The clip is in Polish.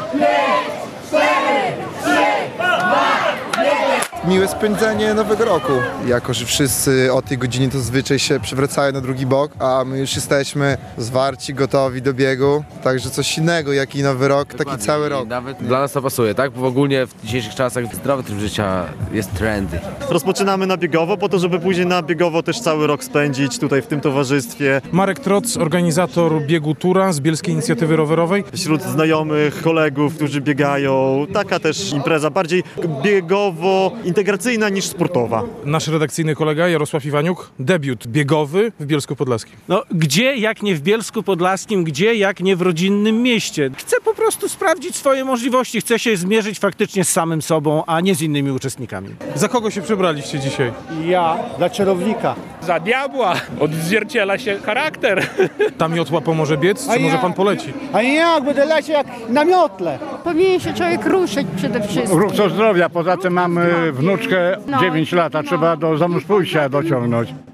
Miłe spędzenie Nowego Roku. Jako że wszyscy o tej godzinie to zazwyczaj się przewracają na drugi bok, a my już jesteśmy zwarci, gotowi do biegu. Także coś innego, jak i Nowy Rok, taki cały rok. Nawet dla nas to pasuje, tak? Bo ogólnie w dzisiejszych czasach zdrowy tryb życia jest trendy. Rozpoczynamy na biegowo, po to, żeby później na biegowo też cały rok spędzić tutaj w tym towarzystwie. Marek Troc, organizator biegu Tura z Bielskiej Inicjatywy Rowerowej. Wśród znajomych, kolegów, którzy biegają. Taka też impreza bardziej biegowo-integracyjna niż sportowa. Nasz redakcyjny kolega Jarosław Iwaniuk, debiut biegowy w Bielsku Podlaskim. No, gdzie jak nie w Bielsku Podlaskim, gdzie jak nie w rodzinnym mieście. Chcę po prostu sprawdzić swoje możliwości, chcę się zmierzyć faktycznie z samym sobą, a nie z innymi uczestnikami. Za kogo się przebraliście dzisiaj? Ja dla czarownika. Za diabła odzwierciedla się charakter. Ta miotła pomoże biec, czy może pan poleci? A jak będę leciał jak na miotle. Powinien się człowiek ruszyć przede wszystkim. Ruch co zdrowia, poza tym mamy wnuczkę 9 lat, a trzeba do zamąż pójścia dociągnąć.